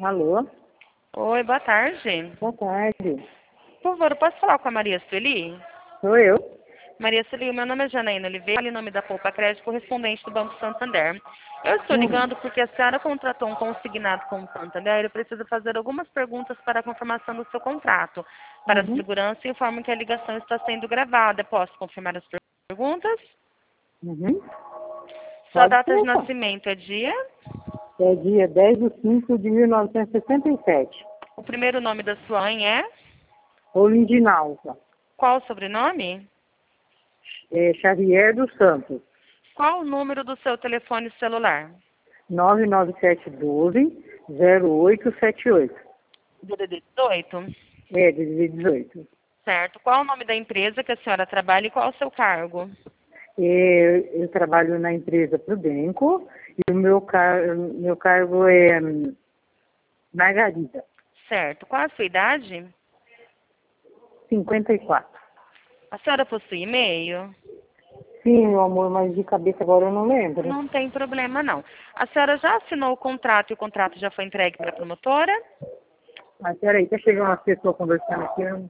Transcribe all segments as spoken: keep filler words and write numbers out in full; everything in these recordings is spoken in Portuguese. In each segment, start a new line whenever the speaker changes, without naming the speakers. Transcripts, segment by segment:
Alô?
Oi, boa tarde.
Boa tarde.
Por favor, eu posso falar com a Maria Sueli?
Sou eu?
Maria Sueli, meu nome é Janaína Oliveira, em nome da Poupa Crédito, correspondente do Banco Santander. Eu estou
Hum.
ligando porque a senhora contratou um consignado com o Santander e eu preciso fazer algumas perguntas para a confirmação do seu contrato. Para a
Uhum.
segurança, informo que a ligação está sendo gravada. Posso confirmar as perguntas?
Uhum.
Sua
Pode
data de
começar.
nascimento é dia?
É dia dez de cinco de mil novecentos e sessenta e sete.
O primeiro nome da sua mãe é?
Olindinalva.
Qual o sobrenome?
É Xavier dos Santos.
Qual o número do seu telefone celular?
nove nove sete um dois zero oito sete oito.
D D D dezoito?
É, de dezoito.
Certo. Qual o nome da empresa que a senhora trabalha e qual o seu cargo?
É, eu trabalho na empresa Prudenco e o meu, car meu cargo é hum, Margarida,
Certo. Qual a sua idade?
cinquenta e quatro.
A senhora possui e-mail?
Sim, meu amor, mas de cabeça agora eu não lembro.
Não tem problema, não. A senhora já assinou o contrato e o contrato já foi entregue para a promotora?
Mas peraí, tá chegando uma pessoa conversando aqui. eu-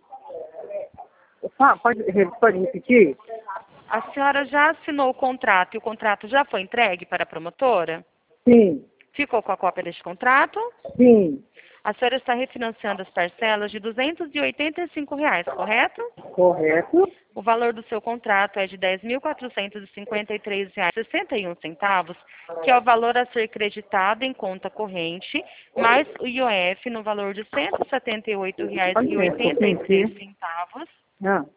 Ah, pode, re- pode repetir?
A senhora já assinou o contrato e o contrato já foi entregue para a promotora?
Sim,
Ficou com a cópia deste contrato?
sim,
A senhora está refinanciando as parcelas de duzentos e oitenta e cinco reais, correto?
correto.
O valor do seu contrato é de dez mil quatrocentos e cinquenta e três reais e sessenta e um centavos, que é o valor a ser creditado em conta corrente, mais o I O F no valor de cento e setenta e oito reais e
Olha, um
oitenta e
pouquinho
três
aqui.
centavos,
Ah,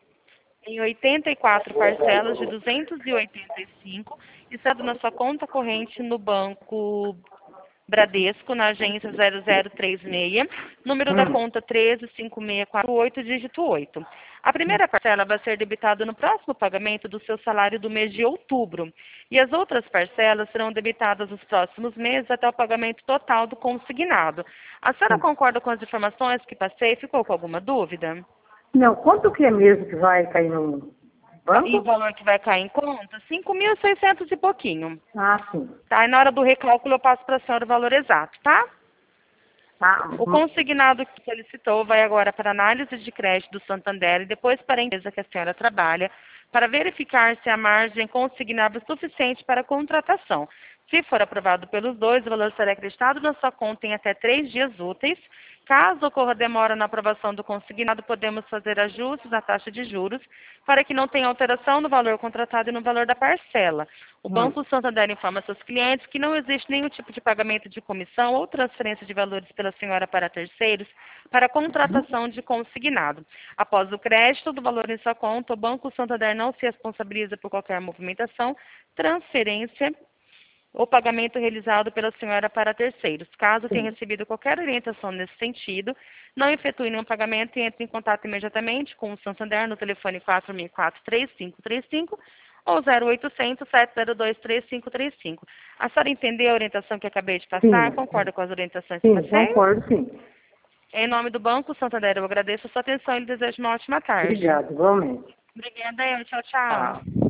em oitenta e quatro parcelas de duzentos e oitenta e cinco, estado na sua conta corrente no banco Bradesco, na agência zero zero três seis, número da
hum,
conta treze cinco seis quatro oito, dígito oito. A primeira parcela vai ser debitada no próximo pagamento do seu salário do mês de outubro. E as outras parcelas serão debitadas nos próximos meses até o pagamento total do consignado. A senhora
hum.
concorda com as informações que passei? Ficou com alguma dúvida?
Não, quanto que é mesmo que vai cair no
E o
banco?
valor que vai cair em conta? cinco mil e seiscentos e pouquinho.
Ah, sim.
Tá? E na hora do recálculo eu passo para a senhora o valor exato, tá?
Ah,
O
hum,
consignado que solicitou vai agora para a análise de crédito do Santander e depois para a empresa que a senhora trabalha, para verificar se a margem consignada é suficiente para a contratação. Se for aprovado pelos dois, o valor será acreditado na sua conta em até três dias úteis. Caso ocorra demora na aprovação do consignado, podemos fazer ajustes na taxa de juros para que não tenha alteração no valor contratado e no valor da parcela. O
hum.
Banco Santander informa seus clientes que não existe nenhum tipo de pagamento de comissão ou transferência de valores pela senhora para terceiros para a contratação de consignado. Após o crédito do valor em sua conta, o Banco Santander não se responsabiliza por qualquer movimentação, transferência ou pagamento realizado pela senhora para terceiros. Caso tenha
Sim.
recebido qualquer orientação nesse sentido, não efetue nenhum pagamento e entre em contato imediatamente com o Santander no telefone quatro mil e quatro, três cinco três cinco ou zero oitocentos, sete zero dois, três cinco três cinco. A senhora entendeu a orientação que acabei de passar?
Sim,
Concorda com as orientações que
sim,
passei?
concordo, sim.
Em nome do Banco Santander, eu agradeço a sua atenção e lhe desejo uma ótima tarde.
Obrigado, igualmente.
Obrigada, eu. Tchau,
Ah.
tchau.